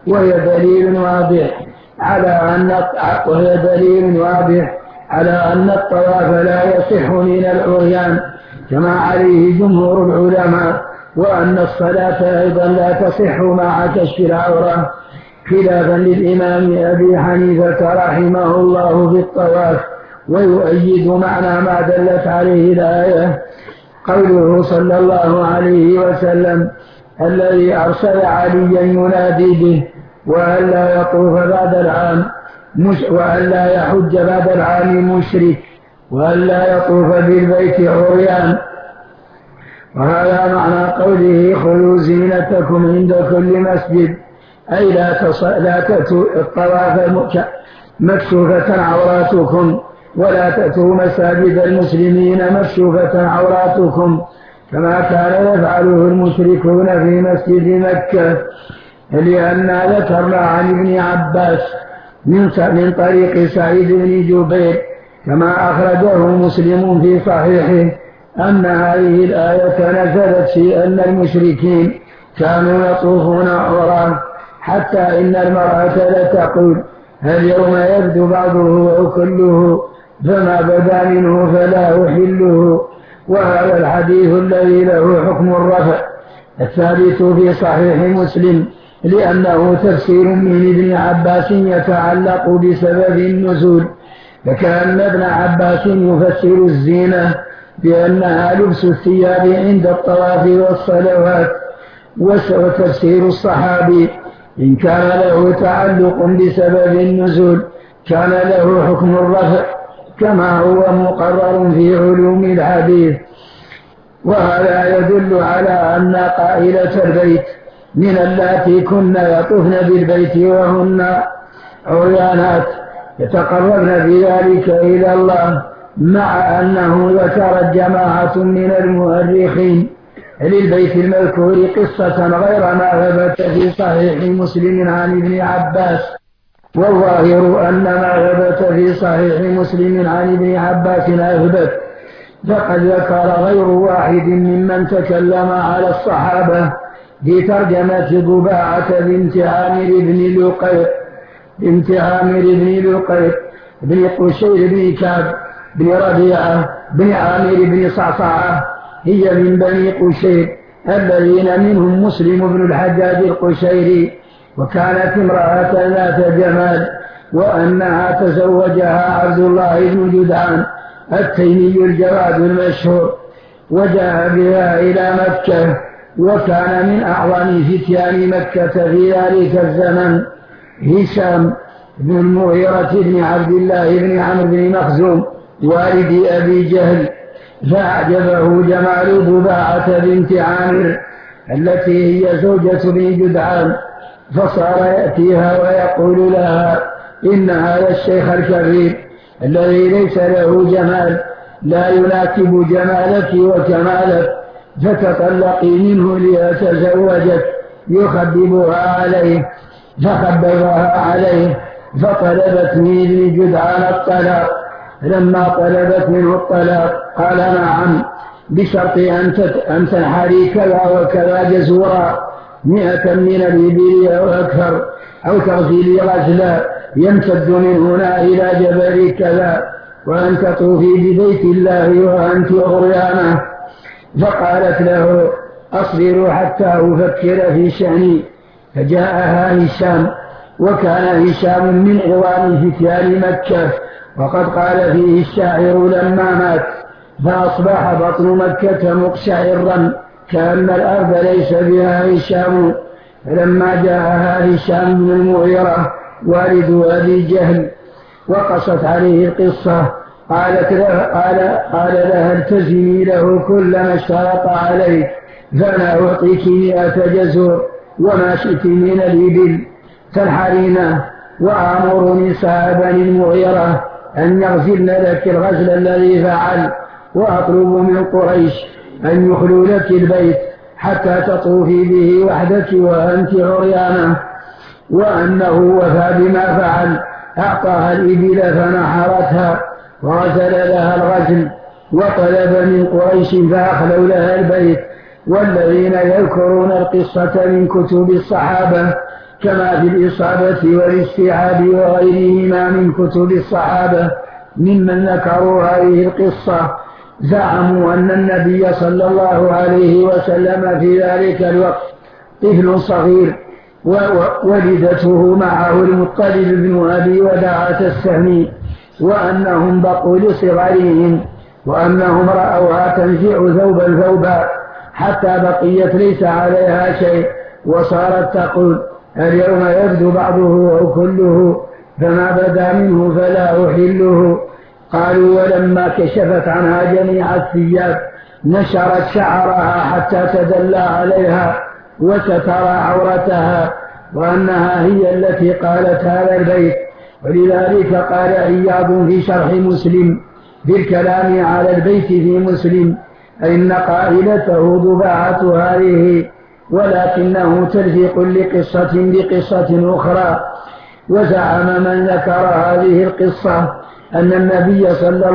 وهي دليل واضح على أن الطواف لا يصح من العريان كما عليه جمهور العلماء، وأن الصلاة أيضا لا تصح مع كشف العورة، خلافا للإمام أبي حنيفة رحمه الله في الطواف. ويؤيد معنى ما دلت عليه الآية قوله صلى الله عليه وسلم: الذي أرسل عليا ينادي به، وأن لا يطوف بعد العام وأن لا يحج بعد العام مشرك، وأن لا يطوف بالبيت عريان. وهذا معنى قوله: خذوا زينتكم عند كل مسجد، أي لا تأتوا الطواف مكشوفة عوراتكم، ولا تأتوا مساجد المسلمين مكشوفة عوراتكم، كما كان يفعله المشركون في مسجد مكة. لأننا ذكرنا عن ابن عباس من طريق سعيد بن جبير كما أخرجه مسلم في صحيحه أن هذه الآية نزلت في أن المشركين كانوا يطوفون عورا، حتى إن المرأة لتقول: اليوم يبدو بعضه أو كله، فما بدا منه فلا أحله. وهذا الحديث الذي له حكم الرفع الثابت في صحيح مسلم، لأنه تفسير من ابن عباس يتعلق بسبب النزول، فكأن ابن عباس يفسر الزينة بأنها لبس الثياب عند الطواف والصلوات، وتفسير الصحابي إن كان له تعلق بسبب النزول كان له حكم الرفع، كما هو مقرر في علوم الحديث. وهذا يدل على أن قائلة البيت من اللاتي كن يطوفن بالبيت وهن عريانات يتقربن بذلك إلى الله، مع أنه ذكر جماعة من المؤرخين للبيت المذكور قصة غير ما ثبت في صحيح مسلم عن ابن عباس. والظاهر أن ما ثبت في صحيح مسلم عن ابن عباس أثبت، فقد ذكر غير واحد ممن تكلم على الصحابة في ترجمة ضباعة بنت عامر بن لقيط بن قشير بن كعب بن ربيعة بن عامر بن صعصعة، هي من بني قشير الذين منهم مسلم بن الحجاج القشيري، وكانت امرأة ذات جمال، وأنها تزوجها عبد الله بن جدعان التيمي الجواد المشهور، وجاء بها إلى مكة. وكان من أعظم فتيان مكة في ذلك الزمن هشام بن المغيرة بن عبد الله بن عمرو بن مخزوم والد أبي جهل، فأعجبه جمال ضباعة بنت عامر التي هي زوجة بن جدعان، فصار يأتيها ويقول لها: إن هذا الشيخ الكبير الذي ليس له جمال لا يناسب جمالك وكمالك، فتطلقي منه ليتزوجك. يخببها عليه، فخببها عليه، فطلبت من ابن جدعان الطلاق. لما طلبت منه الطلاق قال: نعم، بشرط أن تنحري كذا وكذا جزورا 100 من الإبل أو أكثر، أو تغسلي غسلا يمتد من هنا إلى جبل كذا، وأن تطوفي ببيت الله وأنت عريانة. فقالت له: أصبر حتى أفكر في شأني. فجاءها هشام، وكان هشام من عظام فتيان مكة، وقد قال فيه الشاعر لما مات: فأصبح بطن مكة مقشعرا كأن الأرض ليس بها هشام. فلما جاءها هشام بن المغيرة والد أبي جهل وقصت عليه القصة قال لها: التزمي له كل ما اشترط عليك، فأنا أعطيك 100 جزور وما شئت من الإبل تنحرينه، وآمر نساء بني المغيرة أن يغسلن لك الغسل الذي فعل، وأطلب من قريش أن يخلوا لك البيت حتى تطوفي به وحدك وأنت عريانة. وأنه وفى بما فعل، أعطاها الإبل فنحرتها وغسل لها الغسل، وطلب من قريش فأخلوا لها البيت. والذين يذكرون القصة من كتب الصحابة كما في الإصابة والاستيعاب وغيرهما من كتب الصحابة ممن ذكروا هذه القصة. زعموا أن النبي صلى الله عليه وسلم في ذلك الوقت طفل صغير، وولدته معه المطلب بن أبي وداعة السهمي، وأنهم بقوا لصغرهم، وأنهم رأوها تنزع ثوبا حتى بقيت ليس عليها شيء، وصارت تقول: اليوم يبدو بعضه أو كله، فما بدا منه فلا أحله. قالوا: ولما كشفت عنها جميع الثياب نشرت شعرها حتى تدلى عليها وستر عورتها، وأنها هي التي قالت هذا البيت. ولذلك قال عياض في شرح مسلم بالكلام على البيت في مسلم: إن قائلته ضباعة هذه، ولكنه تلفيق لقصة بقصة أخرى. وزعم من ذكر هذه القصة أن النبي صلى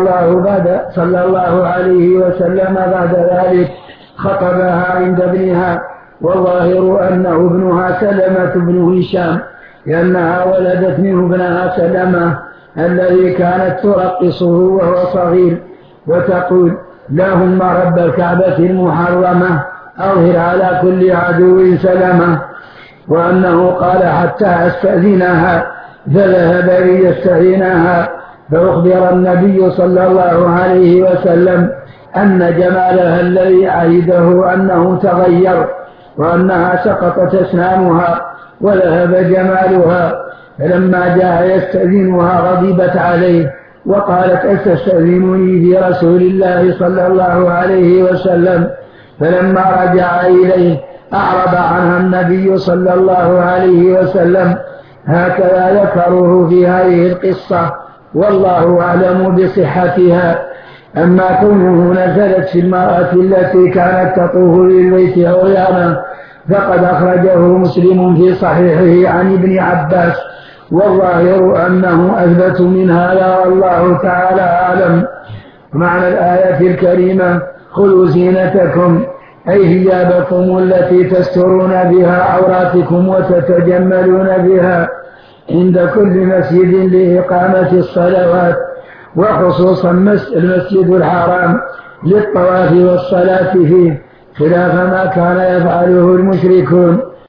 الله عليه وسلم بعد ذلك خطبها عند ابنها، والظاهر أنه ابنها سلمة بن هشام، لأنها ولدت منه ابنها سلمة الذي كانت ترقصه وهو صغير وتقول: اللهم رب الكعبة المحرمة أظهر على كل عدو سلمة. وأنه قال: حتى أستأذنها، فذهب ليستأذنها، فأخبر النبي صلى الله عليه وسلم أن جمالها الذي عهده أنه تغير، وأنها سقطت أسنانها وذهب جمالها. فلما جاء يستأذنها غضبت عليه وقالت: أتستأذنني في رسول الله صلى الله عليه وسلم؟ فلما رجع إليه أعرض عنها النبي صلى الله عليه وسلم. هكذا ذكروه في هذه القصة، والله أعلم بصحتها. أما كونه نزلت في المرأة التي كانت تطوف بالبيت عريانا فقد أخرجه مسلم في صحيحه عن ابن عباس، والظاهر أنه أثبت من هذا، والله تعالى أعلم. معنى الآية الكريمة: خذوا زينتكم، أي ثيابكم التي تسترون بها عوراتكم وتتجملون بها عند كل مسجد لإقامة الصلوات، وخصوصا المسجد الحرام للطواف والصلاة فيه، خلاف ما كان يفعله المشركون